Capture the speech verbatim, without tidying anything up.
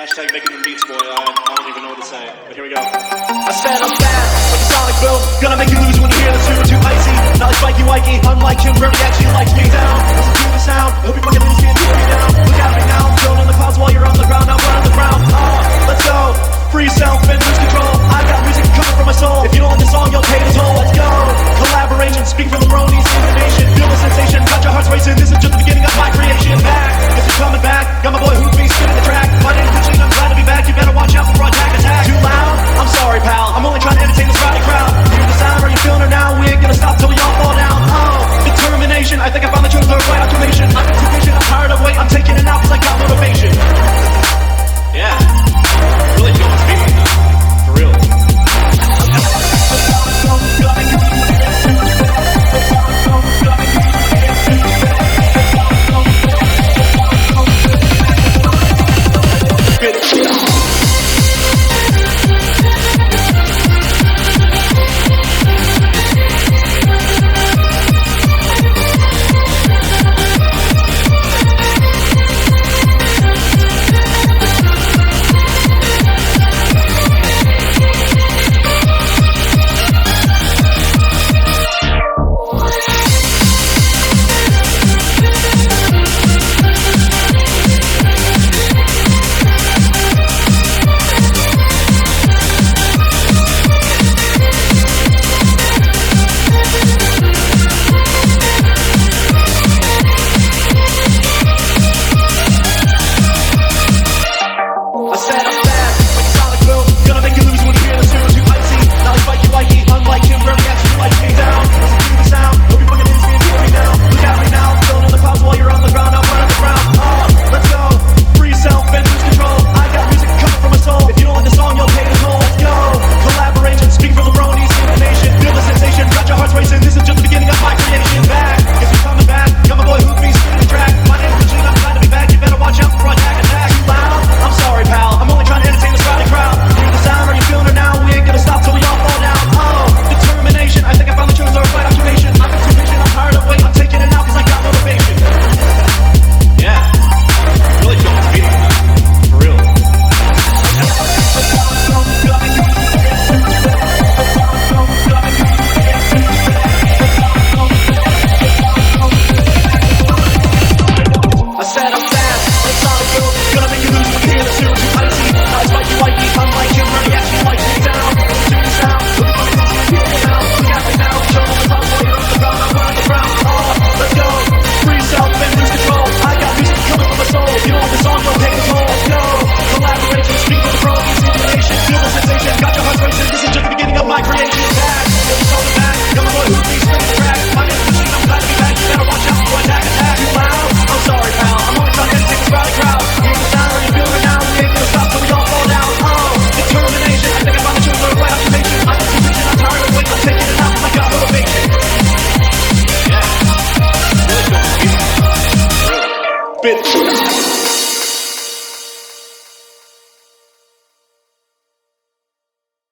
Hashtag making them beats, boy. I, I don't even know what to say, but here we go. I said I'm fast, like a sonic boom. Gonna make you lose when you hear the tune too icy. Not like Spikey Wikey, unlike Jim Brody, actually likes me down. Listen to the sound, hope you fucking lose me and tear me down. Look at me now, I'm chilling in the clouds while you're on the ground. I'm running the ground. Uh, let's go. Free self and lose control. I got music coming from my soul. If you don't like the song, you'll pay the toll. Let's go. Collaboration, speak for the bronies in the nation. Feel the sensation, got your hearts racing. This is just the beginning of my creation. Back, if you're coming back, got my boy Hoopy spinning the track. My name's Pitching, I'm glad to be back. You better watch out before I attack attack. Too loud? I'm sorry, pal. I'm only trying to entertain this rowdy crowd. Hear the sound, are you feeling it now? We ain't gonna stop till we all fall down. Oh, determination. I think I found the truth, learn by automation. I'm too patient, I'm tired of waiting. I'm taking it out cause I got motivation. Yeah. Really feel this beat right now. For real. Bitch.